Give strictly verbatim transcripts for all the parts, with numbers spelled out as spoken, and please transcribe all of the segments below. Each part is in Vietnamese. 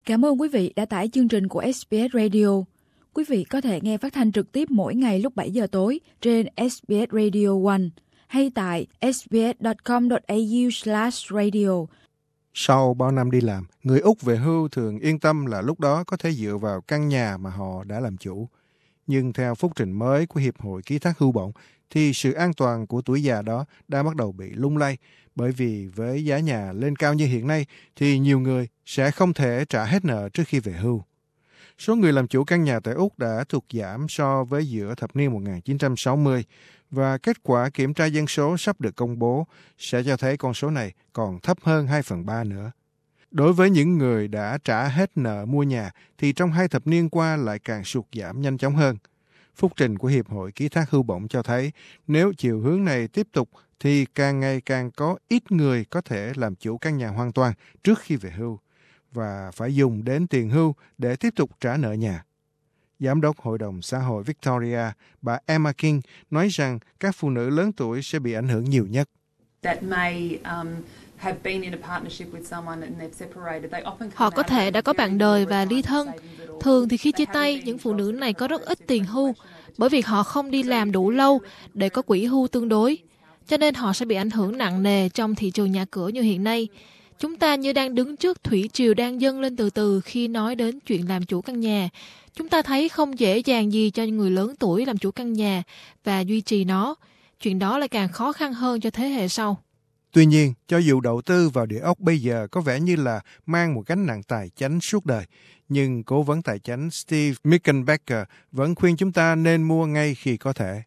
Cảm ơn quý vị đã tải chương trình của ét bê ét Radio. Quý vị có thể nghe phát thanh trực tiếp mỗi ngày lúc bảy giờ tối trên ét bê ét Radio một hay tại sbs.com.au slash radio. Sau bao năm đi làm, người Úc về hưu thường yên tâm là lúc đó có thể dựa vào căn nhà mà họ đã làm chủ. Nhưng theo phúc trình mới của Hiệp hội Ký thác hưu bổng, thì sự an toàn của tuổi già đó đã bắt đầu bị lung lay, bởi vì với giá nhà lên cao như hiện nay thì nhiều người sẽ không thể trả hết nợ trước khi về hưu. Số người làm chủ căn nhà tại Úc đã tụt giảm so với giữa thập niên một nghìn chín trăm sáu mươi, và kết quả kiểm tra dân số sắp được công bố sẽ cho thấy con số này còn thấp hơn hai phần ba nữa. Đối với những người đã trả hết nợ mua nhà thì trong hai thập niên qua lại càng sụt giảm nhanh chóng hơn. Phúc trình của Hiệp hội Ký thác hưu bổng cho thấy nếu chiều hướng này tiếp tục thì càng ngày càng có ít người có thể làm chủ căn nhà hoàn toàn trước khi về hưu và phải dùng đến tiền hưu để tiếp tục trả nợ nhà. Giám đốc Hội đồng Xã hội Victoria, bà Emma King, nói rằng các phụ nữ lớn tuổi sẽ bị ảnh hưởng nhiều nhất. Họ có thể đã có bạn đời và ly thân. Thường thì khi chia tay, những phụ nữ này có rất ít tiền hưu bởi vì họ không đi làm đủ lâu để có quỹ hưu tương đối. Cho nên họ sẽ bị ảnh hưởng nặng nề trong thị trường nhà cửa như hiện nay. Chúng ta như đang đứng trước thủy triều đang dâng lên từ từ khi nói đến chuyện làm chủ căn nhà. Chúng ta thấy không dễ dàng gì cho người lớn tuổi làm chủ căn nhà và duy trì nó. Chuyện đó lại càng khó khăn hơn cho thế hệ sau. Tuy nhiên, cho dù đầu tư vào địa ốc bây giờ có vẻ như là mang một gánh nặng tài chánh suốt đời, nhưng cố vấn tài chánh Steve Mickenbecker vẫn khuyên chúng ta nên mua ngay khi có thể.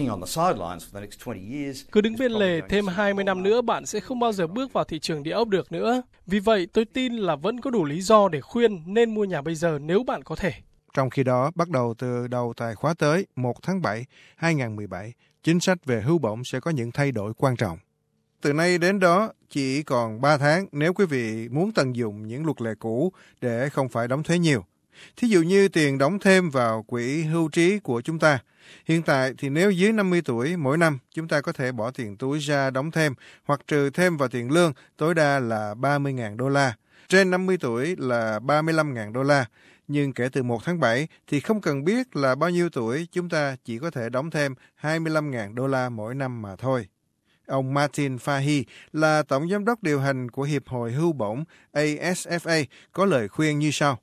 Cứ đứng bên lề thêm hai mươi năm nữa bạn sẽ không bao giờ bước vào thị trường địa ốc được nữa. Vì vậy tôi tin là vẫn có đủ lý do để khuyên nên mua nhà bây giờ nếu bạn có thể. Trong khi đó, bắt đầu từ đầu tài khóa tới một tháng bảy hai nghìn không trăm mười bảy, chính sách về hưu bổng sẽ có những thay đổi quan trọng. Từ nay đến đó chỉ còn ba tháng nếu quý vị muốn tận dụng những luật lệ cũ để không phải đóng thuế nhiều. Thí dụ như tiền đóng thêm vào quỹ hưu trí của chúng ta. Hiện tại thì nếu dưới năm mươi tuổi mỗi năm, chúng ta có thể bỏ tiền túi ra đóng thêm hoặc trừ thêm vào tiền lương tối đa là ba mươi nghìn đô la. Trên năm mươi tuổi là ba mươi lăm nghìn đô la. Nhưng kể từ một tháng bảy thì không cần biết là bao nhiêu tuổi, chúng ta chỉ có thể đóng thêm hai mươi lăm nghìn đô la mỗi năm mà thôi. Ông Martin Fahy là tổng giám đốc điều hành của Hiệp hội Hưu bổng A S F A có lời khuyên như sau.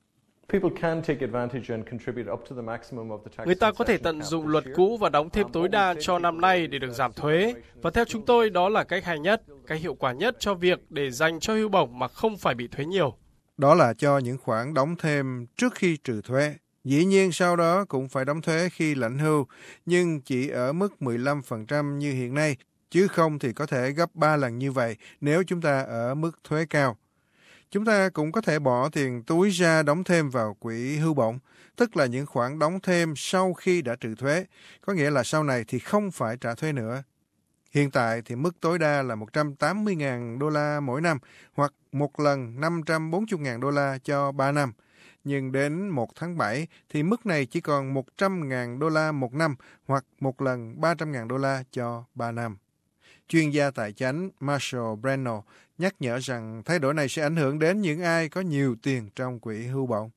Người ta có thể tận dụng luật cũ và đóng thêm tối đa cho năm nay để được giảm thuế. Và theo chúng tôi, đó là cách hay nhất, cách hiệu quả nhất cho việc để dành cho hưu bổng mà không phải bị thuế nhiều. Đó là cho những khoản đóng thêm trước khi trừ thuế. Dĩ nhiên sau đó cũng phải đóng thuế khi lãnh hưu, nhưng chỉ ở mức mười lăm phần trăm như hiện nay, chứ không thì có thể gấp ba lần như vậy nếu chúng ta ở mức thuế cao. Chúng ta cũng có thể bỏ tiền túi ra đóng thêm vào quỹ hưu bổng, tức là những khoản đóng thêm sau khi đã trừ thuế, có nghĩa là sau này thì không phải trả thuế nữa. Hiện tại thì mức tối đa là một trăm tám mươi nghìn đô la mỗi năm hoặc một lần năm trăm bốn mươi nghìn đô la cho ba năm. Nhưng đến một tháng bảy thì mức này chỉ còn một trăm nghìn đô la một năm hoặc một lần ba trăm nghìn đô la cho ba năm. Chuyên gia tài chánh Marshall Brennell nhắc nhở rằng thay đổi này sẽ ảnh hưởng đến những ai có nhiều tiền trong quỹ hưu bổng.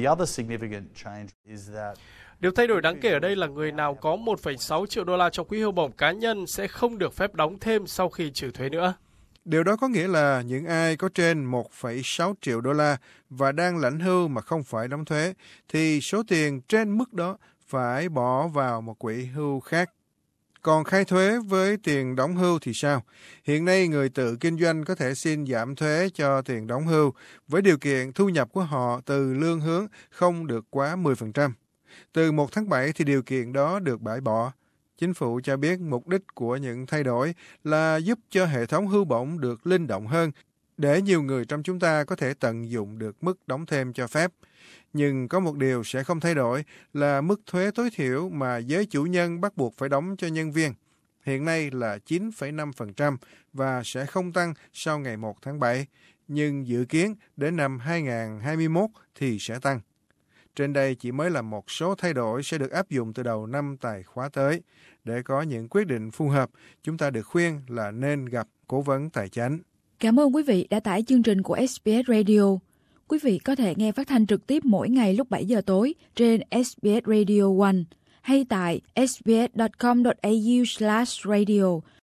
Điều thay đổi đáng kể ở đây là người nào có một phẩy sáu triệu đô la trong quỹ hưu bổng cá nhân sẽ không được phép đóng thêm sau khi trừ thuế nữa. Điều đó có nghĩa là những ai có trên một phẩy sáu triệu đô la và đang lãnh hưu mà không phải đóng thuế, thì số tiền trên mức đó phải bỏ vào một quỹ hưu khác. Còn khai thuế với tiền đóng hưu thì sao? Hiện nay người tự kinh doanh có thể xin giảm thuế cho tiền đóng hưu với điều kiện thu nhập của họ từ lương hướng không được quá mười phần trăm. Từ một tháng bảy thì điều kiện đó được bãi bỏ. Chính phủ cho biết mục đích của những thay đổi là giúp cho hệ thống hưu bổng được linh động hơn để nhiều người trong chúng ta có thể tận dụng được mức đóng thêm cho phép. Nhưng có một điều sẽ không thay đổi là mức thuế tối thiểu mà giới chủ nhân bắt buộc phải đóng cho nhân viên. Hiện nay là chín phẩy năm phần trăm và sẽ không tăng sau ngày một tháng bảy, nhưng dự kiến đến năm hai nghìn không trăm hai mươi mốt thì sẽ tăng. Trên đây chỉ mới là một số thay đổi sẽ được áp dụng từ đầu năm tài khóa tới. Để có những quyết định phù hợp, chúng ta được khuyên là nên gặp cố vấn tài chánh. Cảm ơn quý vị đã tải chương trình của ét bê ét Radio. Quý vị có thể nghe phát thanh trực tiếp mỗi ngày lúc bảy giờ tối trên ét bê ét Radio One hay tại ét bê ét chấm com chấm a u slash radio.